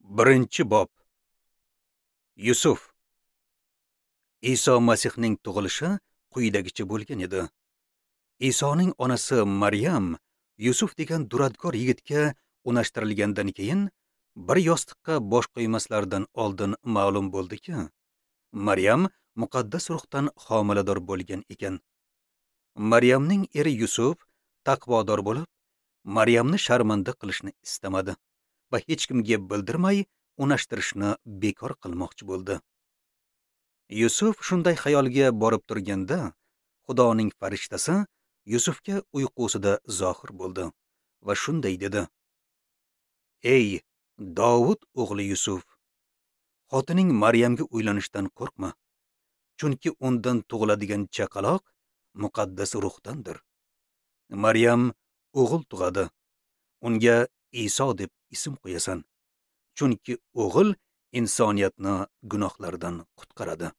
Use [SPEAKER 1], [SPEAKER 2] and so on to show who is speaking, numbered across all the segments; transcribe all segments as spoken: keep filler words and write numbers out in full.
[SPEAKER 1] Birinchi bob. Yusuf. Iso Masihning tug'ilishi quyidagicha bo'lgan edi. Isoning onasi Maryam Yusuf degan duradgor yigitga unashtirilgandan keyin bir yostiqqa bosh qo'ymaslardan oldin ma'lum bo'ldiki, Maryam muqaddas ruhdan homilador bo'lgan ekan. Maryamning eri Yusuf taqvodor bo'lib, Maryamni sharmanda qilishni istamadi va hech kimga bildirmay unashtirishni bekor qilmoqchi bo'ldi. Yusuf shunday xayolga borib turganda, Xudoning farishtasi Yusufga uyqusida zohir bo'ldi va shunday dedi: Ey Davud o'g'li Yusuf, xotining Maryamga uylanishdan qo'rqma, chunki undan tug'iladigan chaqaloq muqaddas ruhdandir. Maryam o'g'il tug'adi, unga Iso deb ism qo'yasan, chunki o'g'il insoniyatni gunohlardan qutqaradi.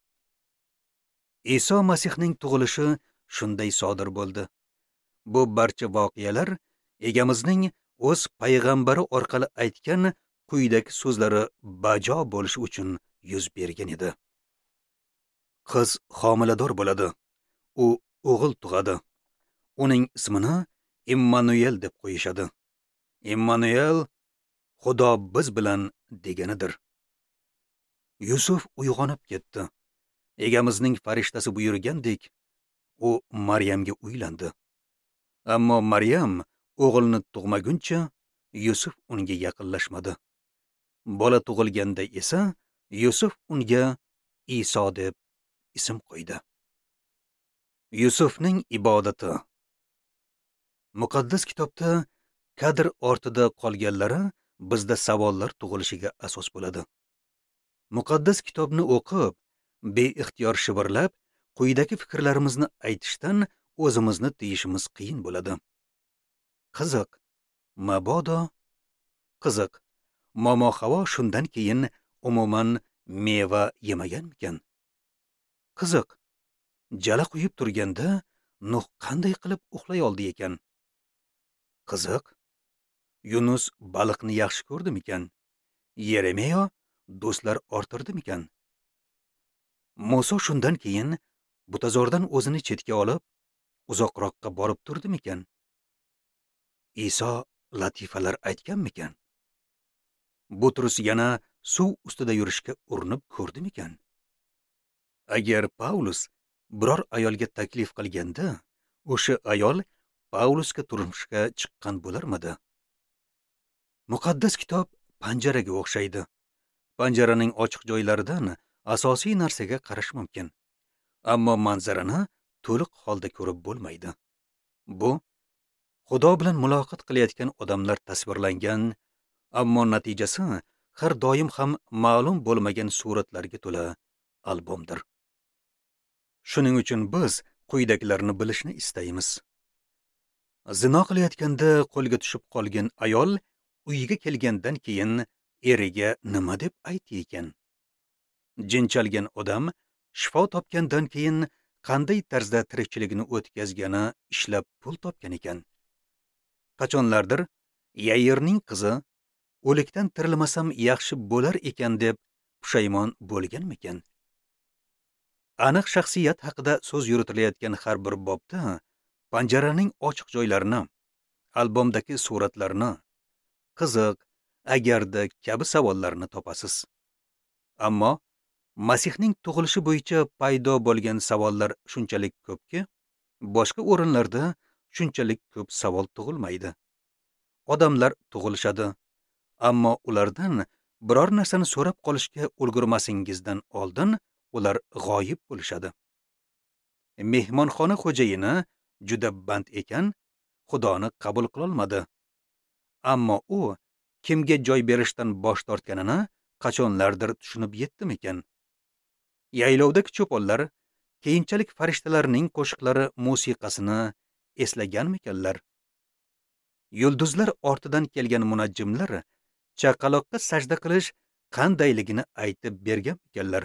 [SPEAKER 1] Iso Masihning tug'ilishi shunday sodir bo'ldi. Bu barcha voqealar egamizning o'z payg'ambari orqali aytgan quyidagi so'zlari bajo bo'lishi uchun yuz bergan edi. Qiz homilador bo'ladi, u o'g'il tug'adi. Uning ismini Immanuel deb qo'yishadi. Immanuel Xudo biz bilan deganidir. Yusuf uyg'onib ketdi. Egamizning farishtasi buyurgandek, u Maryamga uylandi. Ammo Maryam o'g'ilni tug'maguncha Yusuf unga yaqinlashmadi. Bola tug'ilganda esa Yusuf unga Iso deb ism qo'ydi. Yusufning ibodati. Muqaddas kitobda kadr ortida qolganlari bizda savollar tug'ilishiga asos bo'ladi. Muqaddas kitobni o'qib, beixtiyor shivirlab, quyidagi fikrlarimizni aytishdan o'zimizni tiyishimiz qiyin bo'ladi. Qiziq, mabodo, qiziq, momo Havo shundan keyin umuman meva yemaganmikan? Qiziq, jala quyib turganda Nuh qanday qilib uxlay oldi ekan? Qiziq, Yunus baliqni yaxshi ko'rdimikan? Yeremiyo do'stlar ortirdimikan? Muso shundan keyin butazordan o'zini chetga olib, uzoqroqqa borib turdimikan? Iso latifalar aytganmikan? Butrus yana suv ustida yurishga urinib ko'rdimikan? Agar Paulus biror ayolga taklif qilganda, o'sha ayol Paulusga turmushga chiqqan bo'larmidi? Muqaddas kitob panjaraga o'xshaydi. Panjaraning ochiq joylaridan asosiy narsaga qarash mumkin, ammo manzarani to'liq holda ko'rib bo'lmaydi. Bu Xudo bilan muloqot qilayotgan odamlar tasvirlangan, ammo natijasi har doim ham ma'lum bo'lmagan suratlarga to'la albomdir. Shuning uchun biz quyidagilarni bilishni istaymiz. Zino qilayotganda qo'lga tushib qolgan ayol uyiga kelgandan keyin eriga nima deb aytdi ekan? Jin chalgan odam shifo topgandan keyin qanday tarzda tirikchiligini o'tkazgani ishlab pul topgan ekan? Qachonlardir Yairning qizi o'likdan tirilmasam yaxshi bo'lar ekan deb pushaymon bo'lganmikan? Aniq shaxsiyat haqida so'z yuritilayotgan har bir bobda panjaraning ochiq joylarini, albomdagi suratlarni, qiziq, agarda kabi savollarni topasiz. Ammo Masihning tug'ilishi bo'yicha paydo bo'lgan savollar shunchalik ko'pki, boshqa o'rinlarda shunchalik ko'p savol tug'ilmaydi. Odamlar tug'ilishadi, ammo ulardan biror narsani so'rab qolishga ulgurmasingizdan oldin ular g'oyib bo'lishadi. Mehmonxona xo'jayini juda band ekan, Xudoni qabul qilolmadi. Ammo u kimga joy berishdan bosh tortganini qachonlardir tushunib yetdimikan? Yaylovdagi cho'ponlar keyinchalik farishtalarning qo'shiqlari musiqasini eslaganmikanlar? Yulduzlar ortidan kelgan munajjimlar chaqaloqqa sajda qilish qandayligini aytib berganmikanlar?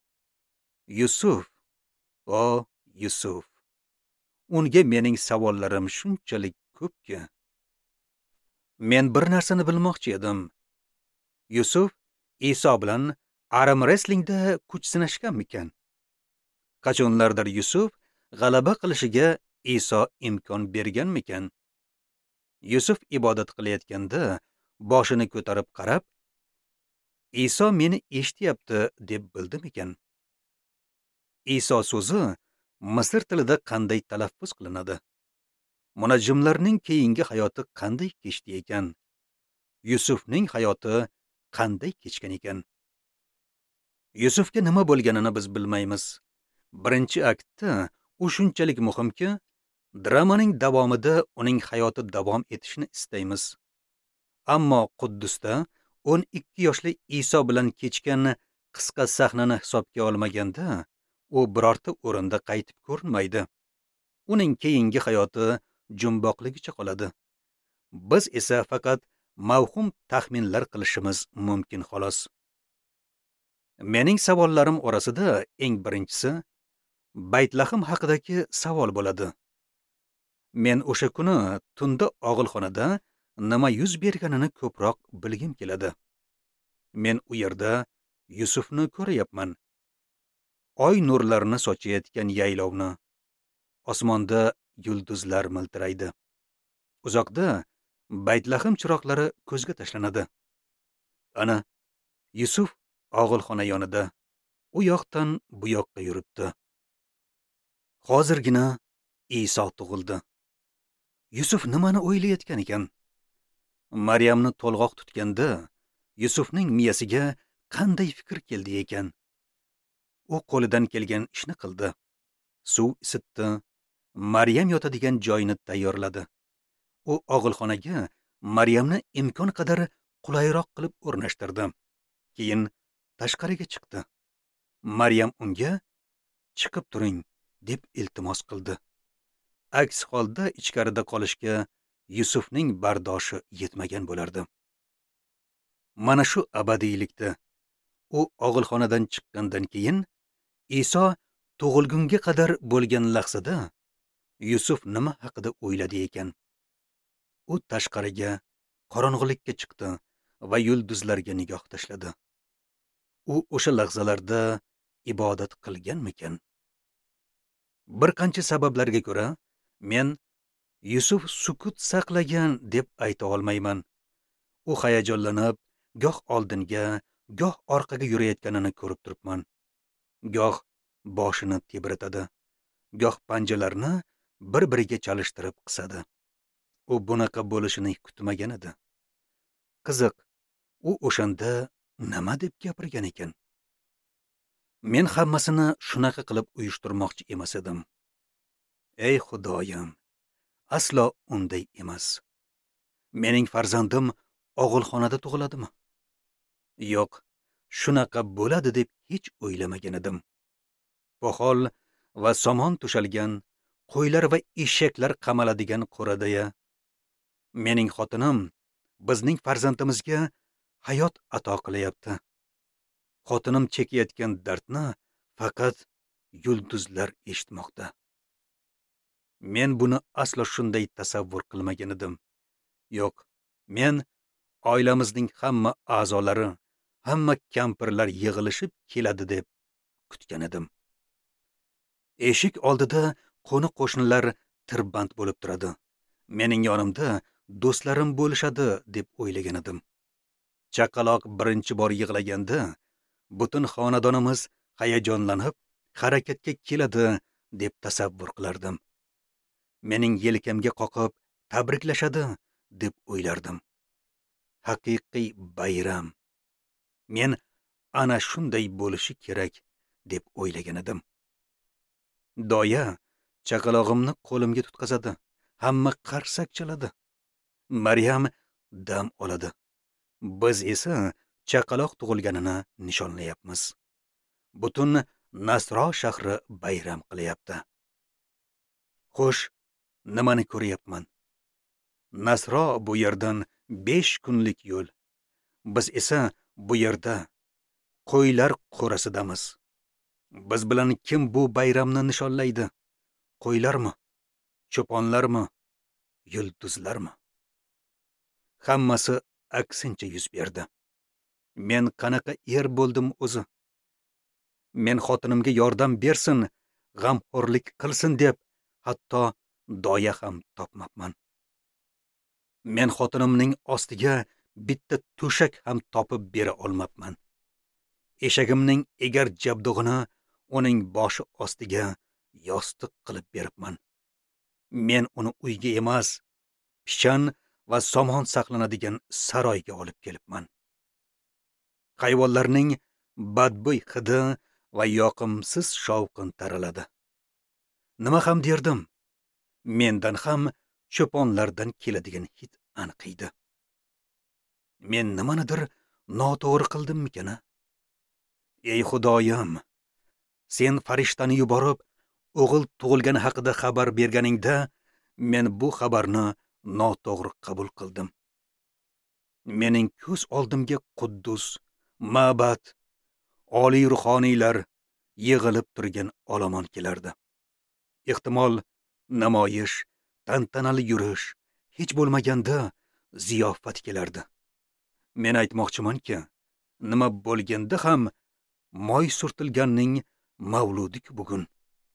[SPEAKER 1] Yusuf, o Yusuf, unga mening savollarim shunchalik ko'pki. Men bir narsani bilmoqchi edim. Yusuf Iso bilan arm wrestlingda kuch sinashganmikan? Qachonlardir Yusuf g'alaba qilishiga Iso imkon berganmikan? Yusuf ibodat qilayotganda boshini ko'tarib qarab, Iso meni eshityapti deb bildimikan? Iso so'zi Misr tilida qanday talaffuz qilinadi? Munajjimlarning keyingi hayoti qanday kechdi ekan? Yusufning hayoti qanday kechgan ekan? Yusufga nima bo'lganini biz bilmaymiz. Birinchi aktda u shunchalik muhimki, dramaning davomida uning hayoti davom etishini istaymiz. Ammo Quddusda o'n ikki yoshli Iso bilan kechgan qisqa sahnani hisobga olmaganda, u birorta o'rinda qaytib ko'rinmaydi. Uning keyingi hayoti jumboqligicha qoladi. Biz esa faqat mavhum taxminlar qilishimiz mumkin xolos. Mening savollarim orasida eng birinchisi Baytlahem haqidagi savol bo'ladi. Men o'sha kuni tunda og'ilxonada nima yuz berganini ko'proq bilgim keladi. Men u yerda Yusufni ko'ryapman. Oy nurlarini sochayotgan yaylovni, osmonda yulduzlar miltiraydi. Uzoqda Baytlahem chiroqlari ko'zga tashlanadi. Ana, Yusuf og'ilxona yonida, u yoqdan bu yoqqa yuribdi. Hozirgina Iso tug'ildi. Yusuf nimani o'ylayotgan ekan? Maryamni to'lg'oq tutganda Yusufning miyasiga qanday fikr keldi ekan? U qo'lidan kelgan ishni qildi. Suv isitdi, Maryam yotadigan joyini tayyorladi. U og'ilxonaga Maryamni imkon qadar qulayroq qilib o'rnashtirdi. Keyin tashqariga chiqdi. Maryam unga "Chiqib turing" deb iltimos qildi. Aks holda ichkarida qolishga Yusufning bardoshi yetmagan bo'lardi. Mana shu abadiylikda u og'ilxonadan chiqqandan keyin Iso tug'ilgunga qadar bo'lgan lahzada Yusuf nima haqida o'yladi ekan? U tashqariga, qorong'ulikka chiqdi va yulduzlarga nigoh tashladi. U o'sha lahzalarda ibodat qilganmikan? Bir qancha sabablarga ko'ra men Yusuf sukut saqlagan deb ayta olmayman. U hayajonlanib, goh oldinga, goh orqaga yurayotganini ko'rib turibman. Goh boshini tebratadi, goh panjalarini bir-biriga chalishtirib qisadi. U bunaqa bo'lishini kutmagan edi. Qiziq, u o'shanda nima deb gapirgan ekan? Men hammasini shunaqa qilib uyushtirmoqchi emas edim. Ey Xudoyim, aslo unday emas. Mening farzandim og'ilxonada tug'iladimi? Yo'q, shunaqa bo'ladi deb hech o'ylamagan edim. Poxol va somon to'shalgan, qo'ylar va eshaklar qamaladigan qo'radaya. Mening xotinim bizning farzandimizga hayot ato qilyapti. Xotinim chekayotgan dardni faqat yulduzlar eshitmoqda. Men buni aslo shunday tasavvur qilmagan edim. Yo'q, men oilamizning hamma a'zolari, hamma kampirlar yig'ilishib keladi deb kutgan edim. Eshik oldida qo'ni-qo'shnilar tirband bo'lib turadi. Mening yonimda do'stlarim bo'lishadi deb o'ylagan edim. Chaqaloq birinchi bor yig'laganda butun xonadonimiz hayajonlanib harakatga keladi deb tasavvur qilardim. Mening yelkamga qoqib tabriklashadi deb o'ylardim. Haqiqiy bayram. Men ana shunday bo'lishi kerak deb o'ylagan edim. Doya chaqalog'imni qo'limga tutqazadi. Hamma qarsak chaladi. Maryam dam oladi. Biz esa chaqaloq tug'ilganini nishonlayapmiz. Butun Nasro shahri bayram qilyapti. Xo'sh, nimani ko'ryapman? Nasro bu yerdan besh kunlik yo'l. Biz esa bu yerda qo'ylar qo'rasidamiz. Biz bilan kim bu bayramni nishonlaydi? Qo'ylarmi? Cho'ponlarmi? Yulduzlarmi? Hammasi aksincha yuz berdi. Men qanaqa er bo'ldim o'zi? Men xotinimga yordam bersin, g'amxo'rlik qilsin deb hatto doya ham topmabman. Men xotinimning ostiga bitta to'shak ham topib bera olmabman. Eshagimning egar jabdug'ini uning boshi ostiga yostiq qilib beribman. Men uni uyga emas, pichan va somon saqlanadigan saroyga olib kelibman. Hayvonlarning badbo'y hidi va yoqimsiz shovqin taraladi. Nima ham derdim? Mendan ham cho'ponlardan keladigan hid aniqiydi. Men nimanidir noto'g'ri qildimmikan? Ey Xudoyim, sen farishtani yuborib, o'g'il tug'ilgani haqida xabar berganingda, men bu xabarni noto'g'ri qabul qildim. Mening ko'z oldimga Quddus, ma'bad, oliy ruhoniylar yig'ilib turgan olomon kelardi. Ehtimol namoyish, tantanali yurish, hech bo'lmaganda ziyofat kelardi. Men aytmoqchimanki, nima bo'lganda ham moy surtilganning mavludi bugun.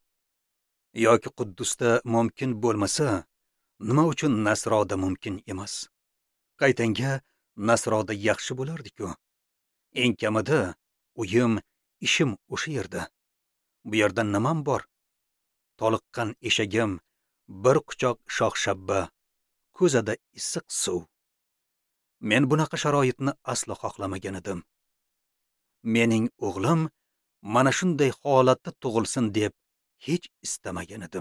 [SPEAKER 1] Yoki Quddusda mumkin bo'lmasa, nima uchun Nasroda mumkin emas? Qaytanga Nasroda yaxshi bo'lardi-ku. Eng kamida uyim, ishim o'sha yerda. Bu yerda nimam bor? Toliqqan eshagim, bir quchoq shox-shabba, ko'zada issiq suv. Men bunaqa sharoitni aslo xohlamagan edim. Mening o'g'lim mana shunday holatda tug'ilsin deb hech istamagan edim.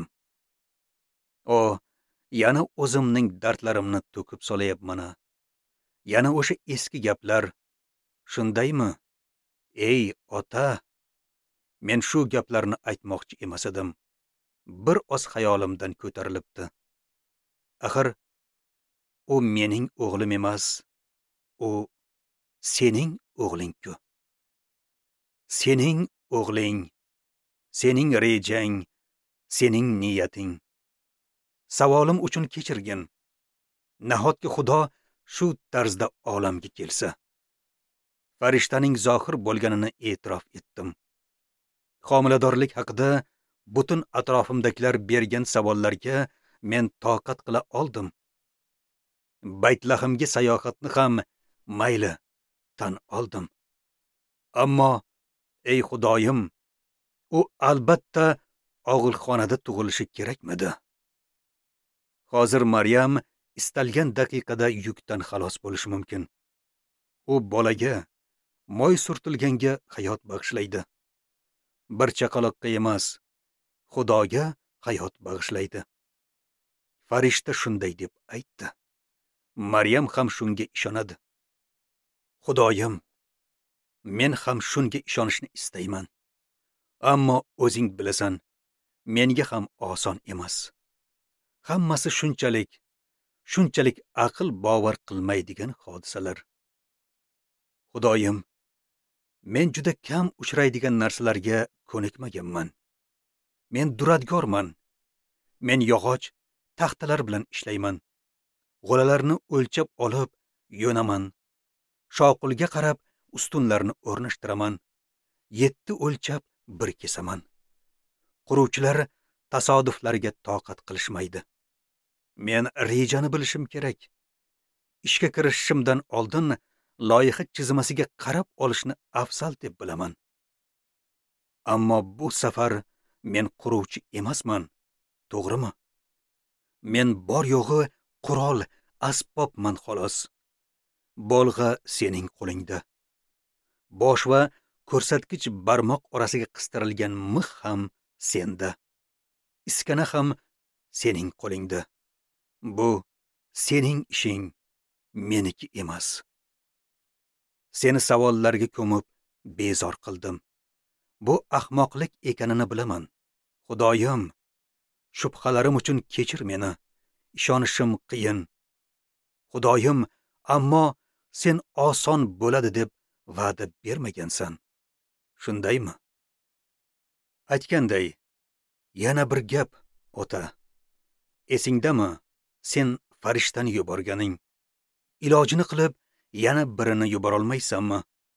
[SPEAKER 1] O, yana o'zimning dardlarimni to'kib solayapman. Yana o'sha eski gaplar. Shundaymi? Ey ota, men shu gaplarni aytmoqchi emas edim. Bir oz xayolimdan ko'tarilibdi. Axir u mening o'g'lim emas, u sening o'g'ling-ku. Sening o'g'ling, sening rejang, sening niyating. Savolim uchun kechirgin. Nahotki Xudo shu tarzda olamga kelsa? Farishtaning zohir bo'lganini e'tirof etdim. Homiladorlik haqida butun atrofimdagilar bergan savollarga men toqat qila oldim. Baytlahimga sayohatni ham mayli tan oldim. Ammo ey Xudoyim, u albatta og'ilxonada tug'ilishi kerakmidi? Hozir Maryam istalgan daqiqada yukdan xalos bo'lishi mumkin. U bolaga, moy surtilganga hayot bag'ishlaydi. Bir chaqaloqqa emas, Xudoga hayot bag'ishlaydi. Farishta shunday deb aytdi. Maryam ham shunga ishonadi. Xudoyim, men ham shunga ishonishni istayman. Ammo o'zing bilasan, menga ham oson emas. Hammasi shunchalik, shunchalik aql bovar qilmaydigan hodisalar. Xudoyim, men juda kam uchraydigan narsalarga ko'nikmaganman. Men duradgorman. Men yog'och, taxtalar bilan ishlayman. G'olalarni o'lchab olib, yo'naman. Shoqulga qarab, ustunlarni o'rnashtiraman. Yetti o'lchab bir kesaman. Quruvchilar tasodiflarga toqat qilishmaydi. Men rejani bilishim kerak. Ishga kirishishimdan oldin loyiha chizmasiga qarab olishni afzal deb bilaman. Ammo bu safar men quruvchi emasman, to'g'rimi? Men bor yo'g'i qurol, asbobman xolos. Bolg'a sening qo'lingda. Bosh va ko'rsatkich barmoq orasiga qistirilgan mix ham senda. Iskana ham sening qo'lingda. Bu sening ishing, meniki emas. Seni savollarga ko'mib bezor qildim. Bu ahmoqlik ekanini bilaman. Xudoyim, shubhalarim uchun kechir meni. Ishonishim qiyin. Xudoyim, ammo sen oson bo'ladi deb va'da bermagansan. Shundaymi? Aytganday, yana bir gap, ota. Esingdami, sen farishtani yuborganing? Ilojini qilib, yana birini yuborolmaysanmi?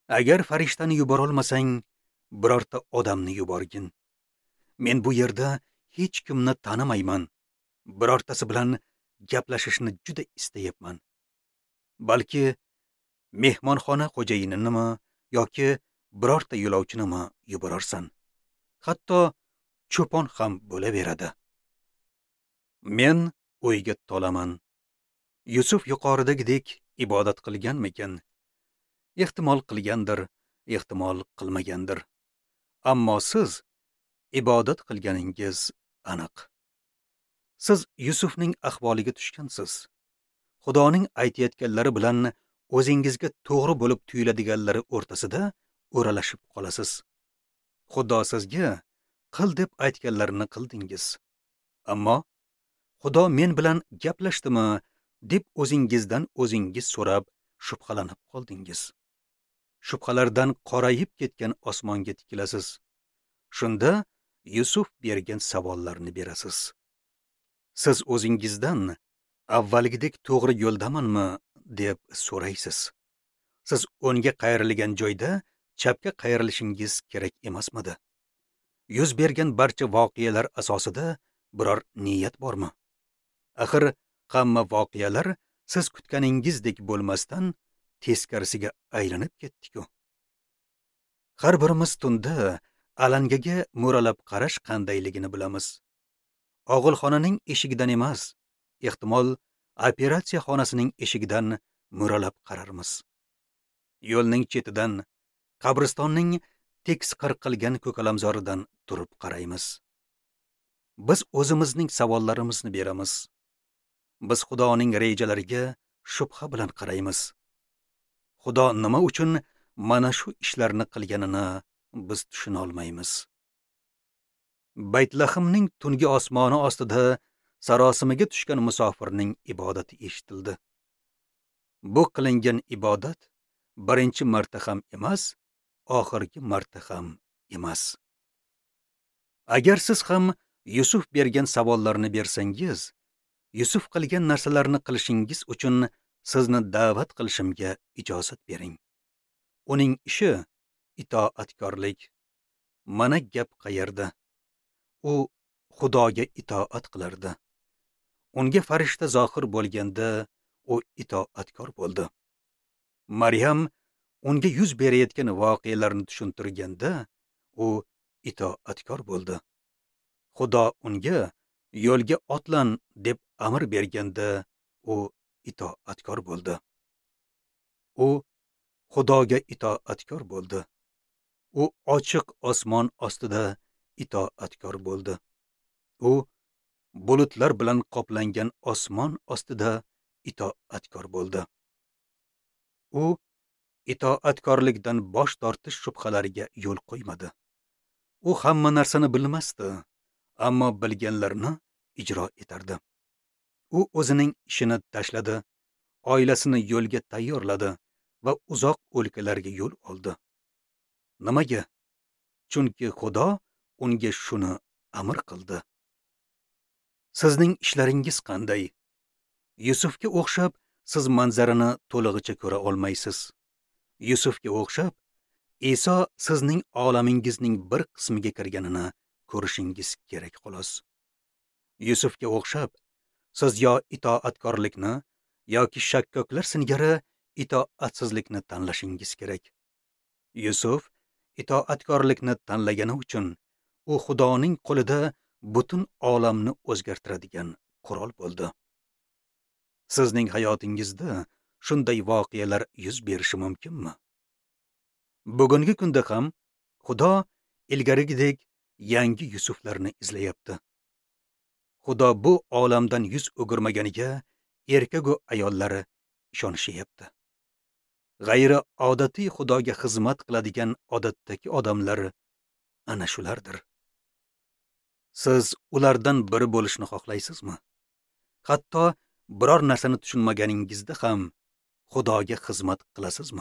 [SPEAKER 1] Agar farishtani yubora olmasang, birorta odamni yuborgin. Men bu yerda hech kimni tanimayman. Birortasi bilan gaplashishni juda istayapman. Balki mehmonxona xo'jayininimi yoki birorta yo'lovchinimi yuborarsan. Hatto cho'pon ham bo'laveradi. Men o'yga tolaman. Yusuf yuqoridagidek ibodat qilganmikan? Ehtimol qilgandir, ehtimol qilmagandir. Ammo siz ibodat qilganingiz aniq. Siz Yusufning ahvoliga tushgansiz. Xudoning aytayotganlari bilan o'zingizga to'g'ri bo'lib tuyuladiganlari o'rtasida o'ralashib qolasiz. Xudo sizga qil deb aytganlarini qildingiz. Ammo Xudo men bilan gaplashdimi deb o'zingizdan o'zingiz so'rab shubhalanib qoldingiz. Shubhalardan qorayib ketgan osmonga tikilasiz. Shunda Yusuf bergan savollarni berasiz. Siz o'zingizdan avvalgidek to'g'ri yo'ldamanmi deb so'raysiz. Siz o'ngga qayrilgan joyda chapga qayrilishingiz kerak emasmidi? Yuz bergan barcha voqealar asosida biror niyat bormi? Axir hamma voqealar siz kutganingizdek bo'lmasdan teskarisiga aylanib ketdi-ku. Har birimiz tunda alangaga mo'ralab qarash qandayligini bilamiz. Og'ilxonaning eshigidan emas, ehtimol operatsiya xonasining eshigidan mo'ralab qararmiz. Yo'lning chetidan, qabristonning tekis qirqilgan ko'kalamzoridan turib qaraymiz. Biz o'zimizning savollarimizni beramiz. Biz Xudoning rejalariga shubha bilan qaraymiz. Xudo nima uchun mana shu ishlarni qilganini biz tushuna olmaymiz. Baytlahimning tungi osmoni ostida sarosimaga tushgan musofirning ibodati eshitildi. Bu qilingan ibodat birinchi marta ham emas, oxirgi marta ham emas. Agar siz ham Yusuf bergan savollarni bersangiz, Yusuf qilgan narsalarni qilishingiz uchun sizni da'vat qilishimga ijozat bering. Uning ishi itoatkorlik. Mana gap qayerda? U Xudoga itoat qilardi. Unga farishta zohir bo'lganda u itoatkor bo'ldi. Maryam unga yuz berayotgan voqealarni tushuntirganda u itoatkor bo'ldi. Xudo unga yo'lga otlan deb amr berganda u itoatkor bo'ldi. U Xudoga itoatkor bo'ldi. U ochiq osmon ostida itoatkor bo'ldi. U bulutlar bilan qoplangan osmon ostida itoatkor bo'ldi. U itoatkorlikdan bosh tortish shubhalariga yo'l qo'ymadi. U hamma narsani bilmasdi, ammo bilganlarini ijro etardi. U o'zining ishini tashladi, oilasini yo'lga tayyorladi va uzoq o'lkalarga yo'l oldi. Nimaga? Chunki Xudo unga shuni amr qildi. Sizning ishlaringiz qanday? Yusufga o'xshab siz manzarani to'lig'icha ko'ra olmaysiz. Yusufga o'xshab Iso sizning olamingizning bir qismiga kirganini ko'rishingiz kerak xolos. Yusufga o'xshab siz yo itoatkorlikni yoki shakkoklar singari itoatsizlikni tanlashingiz kerak. Yusuf itoatkorlikni tanlagani uchun u Xudoning qo'lida butun olamni o'zgartiradigan qurol bo'ldi. Sizning hayotingizda shunday voqealar yuz berishi mumkinmi? Bugungi kunda ham Xudo ilgarigidek yangi Yusuflarni izlayapti. Xudo bu olamdan yuz o'girmaganiga erkagu ayollari ishonishyapti. G'ayri odatiy Xudoga xizmat qiladigan odatdagi odamlar ana shulardir. Siz ulardan biri bo'lishni xohlaysizmi? Hatto biror narsani tushunmaganingizda ham Xudoga xizmat qilasizmi?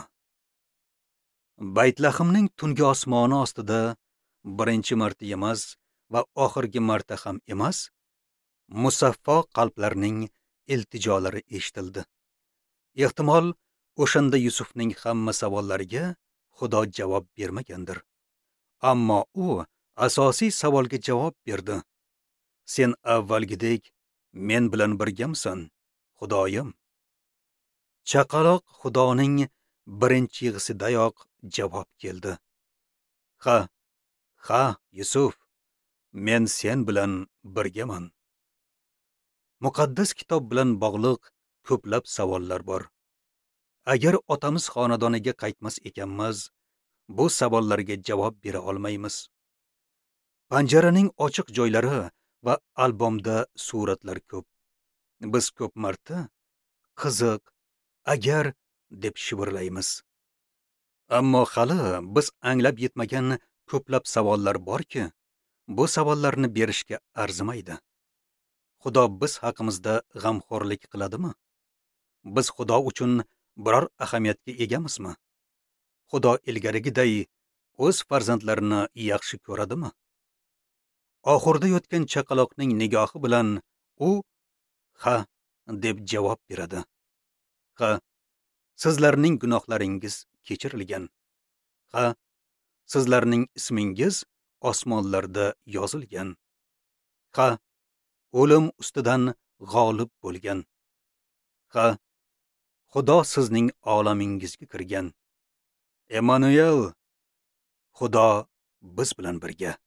[SPEAKER 1] Baytlahimning tungi osmoni ostida birinchi marta emas va oxirgi marta ham emas, musaffo qalblarning iltijolari eshitildi. Ehtimol o'shanda Yusufning hamma savollariga Xudo javob bermagandir. Ammo u asosiy savolga javob berdi. Sen avvalgidek men bilan birgamsan, Xudoyim? Chaqaloq Xudoning birinchi yig'isidayoq javob keldi. Ha, ha, Yusuf, men sen bilan birgaman. Muqaddas kitob bilan bog'liq ko'plab savollar bor. Agar otamiz xonadoniga qaytmas ekanmiz, bu savollarga javob bera olmaymiz. Panjaraning ochiq joylari va albomda suratlar ko'p. Biz ko'p marta qiziq, agar deb shivirlaymiz. Ammo hali biz anglab yetmagan ko'plab savollar borki, bu savollarni berishga arzimaydi. Xudo biz haqimizda g'amxo'rlik qiladimi? Biz Xudo uchun biror ahamiyatga egamizmi? Xudo ilgarigiday o'z farzandlarini yaxshi ko'radimi? Oxirda yotgan chaqaloqning nigohi bilan u ha deb javob beradi. Ha, sizlarning gunohlaringiz kechirilgan. Ha, sizlarning ismingiz osmonlarda yozilgan. Ha, o'lim ustidan g'olib bo'lgan. Ha, Xudo sizning olamingizga kirgan. Emmanuel, Xudo biz bilan birga.